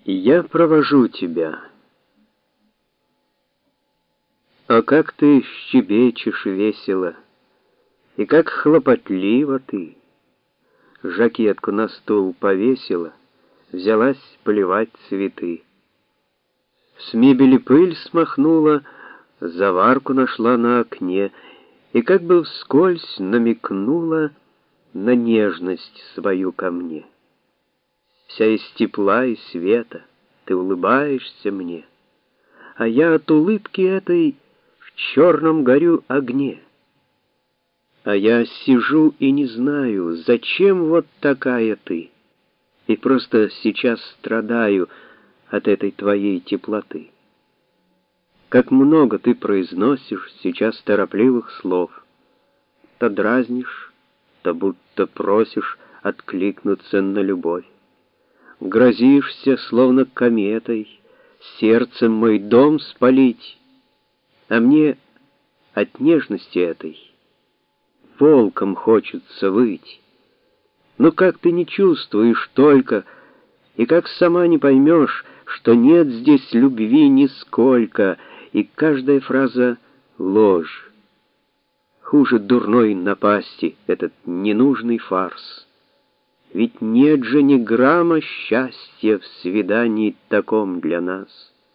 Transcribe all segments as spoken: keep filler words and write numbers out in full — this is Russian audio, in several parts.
И я провожу тебя. А как ты щебечешь весело, и как хлопотливо ты. Жакетку на стул повесила, взялась поливать цветы. С мебели пыль смахнула, заварку нашла на окне и как бы вскользь намекнула на нежность свою ко мне. Вся из тепла и света ты улыбаешься мне, а я от улыбки этой в черном горю огне. А я сижу и не знаю, зачем вот такая ты, и просто сейчас страдаю от этой твоей теплоты. Как много ты произносишь сейчас торопливых слов, то дразнишь, то будто просишь откликнуться на любовь. Грозишься, словно кометой, сердцем мой дом спалить, а мне от нежности этой волком хочется выть. Но как ты не чувствуешь только, и как сама не поймешь, что нет здесь любви нисколько, и каждая фраза — ложь. Хуже дурной напасти этот ненужный фарс. Ведь нет же ни грамма счастья в свидании таком для нас.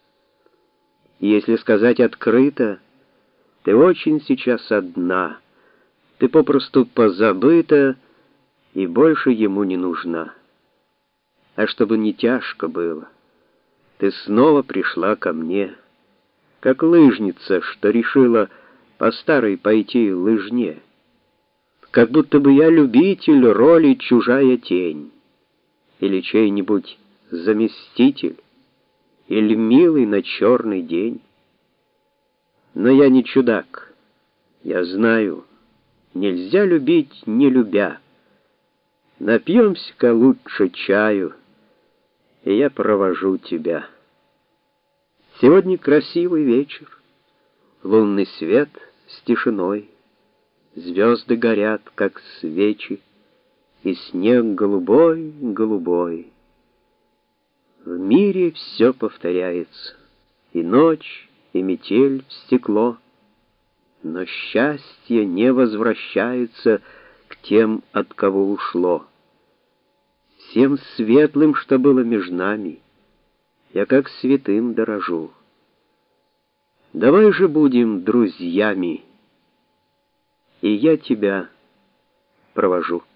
И если сказать открыто, ты очень сейчас одна, ты попросту позабыта и больше ему не нужна. А чтобы не тяжко было, ты снова пришла ко мне, как лыжница, что решила по старой пойти лыжне. Как будто бы я любитель роли чужая тень, или чей-нибудь заместитель, или милый на черный день. Но я не чудак, я знаю, нельзя любить, не любя. Напьемся-ка лучше чаю, и я провожу тебя. Сегодня красивый вечер, лунный свет с тишиной. Звезды горят, как свечи, и снег голубой-голубой. В мире все повторяется, и ночь, и метель в стекло, но счастье не возвращается к тем, от кого ушло. Всем светлым, что было между нами, я как святым дорожу. Давай же будем друзьями, и я тебя провожу.